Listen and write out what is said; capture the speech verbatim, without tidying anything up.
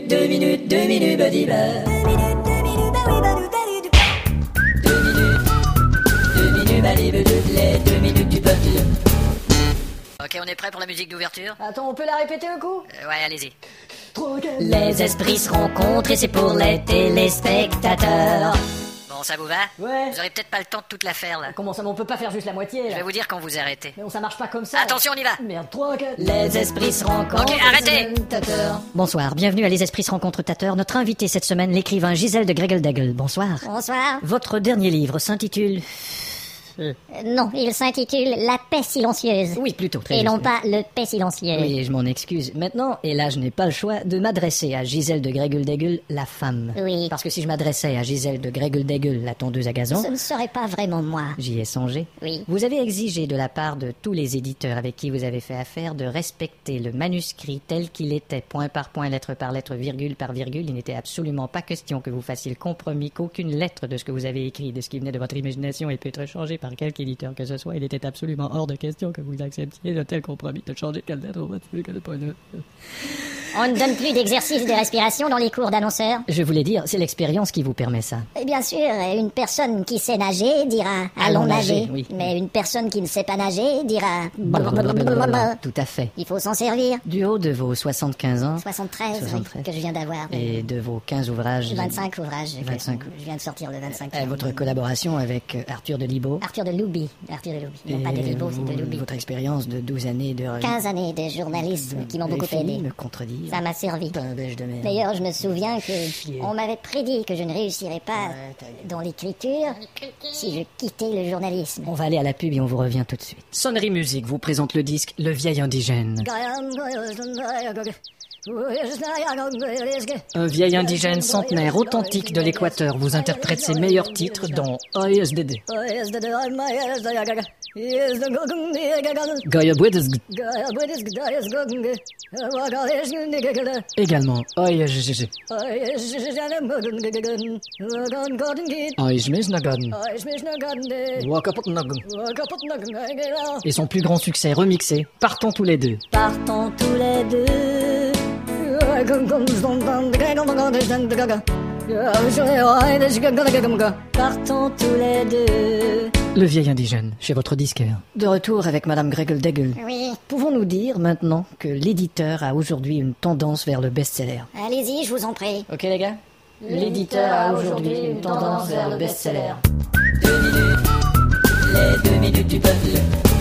minutes, deux minutes, deux minutes, badiba. Deux minutes, deux minutes, deux minutes, deux minutes, badiba, les deux minutes du peuple. Ok, on est prêt pour la musique d'ouverture? Attends, on peut la répéter un coup? euh, Ouais, allez-y. Les esprits se rencontrent et c'est pour les téléspectateurs. Bon, ça vous va? Ouais. Vous aurez peut-être pas le temps de toute la faire, là. Comment ça, mais on peut pas faire juste la moitié, Je là? vais vous dire quand vous arrêtez. Mais on, ça marche pas comme ça. Attention, on y va. Merde, trois, quatre. Les esprits se rencontrent. Ok, arrêtez. Bonsoir, bienvenue à Les Esprits se rencontrent tateurs. Notre invité cette semaine, l'écrivain Gisèle de Gregeldagel. Bonsoir. Bonsoir. Votre dernier livre s'intitule... Euh, non, il s'intitule La paix silencieuse. Oui, plutôt, très Et juste. non pas Le paix silencieux. Oui, je m'en excuse. Maintenant, et là je n'ai pas le choix, de m'adresser à Gisèle de Gregeldagel, la femme. Oui. Parce que si je m'adressais à Gisèle de Gregeldagel, la tondeuse à gazon, Ce ne serait pas vraiment moi. j'y ai songé. Oui. Vous avez exigé de la part de tous les éditeurs avec qui vous avez fait affaire de respecter le manuscrit tel qu'il était, point par point, lettre par lettre, virgule par virgule. Il n'était absolument pas question que vous fassiez le compromis qu'aucune lettre de ce que vous avez écrit, de ce qui venait de votre imagination, ait pu être changée par quelque éditeur que ce soit. Il était absolument hors de question que vous acceptiez un tel compromis de changer quelle lettre au quel point de... On ne donne plus d'exercice de respiration dans les cours d'annonceurs. Je voulais dire, c'est l'expérience qui vous permet ça. Et bien sûr, une personne qui sait nager dira « Allons allons nager nager, oui. ». Mais une personne qui ne sait pas nager dira « Tout à fait. Il faut s'en servir. Du haut de vos soixante-quinze ans soixante-treize, oui, soixante-treize. que je viens d'avoir. et de vos quinze ouvrages... vingt-cinq ouvrages. que vingt-cinq. Je viens de sortir le vingt-cinq. euh, votre collaboration avec euh, Arthur de Libaud. Arthur de Loubi. Arthur de Loubi. Non, Et pas de Libaud, c'est de vous- Loubi. Votre expérience de douze années de... quinze années de journalisme qui m'ont beaucoup fini aidé. me contredire. Ça m'a servi. Pas un beige de merde. D'ailleurs, je me souviens Chier. que on m'avait prédit que je ne réussirais pas Ouais, t'as- dans l'écriture si je quittais le journalisme. On va aller à la pub et on vous revient tout de suite. Sonnerie Musique vous présente le disque Le Vieil Indigène. Un vieil indigène centenaire authentique de l'Équateur vous interprète ses meilleurs titres dans A S D D. Gaia Buedesg. Également A S G G. Aishmishnagadn. Wakapotnagadn. Et son plus grand succès remixé, Partons tous les deux. Partons tous les deux. Partons tous les deux. Le Vieil Indigène, chez votre disquaire. De retour avec Madame Gregeldagel. Oui, Pouvons-nous dire maintenant que l'éditeur a aujourd'hui une tendance vers le best-seller? allez-y, je vous en prie. Ok les gars? L'éditeur a aujourd'hui une tendance vers le best-seller. Deux minutes, les deux minutes du peuple.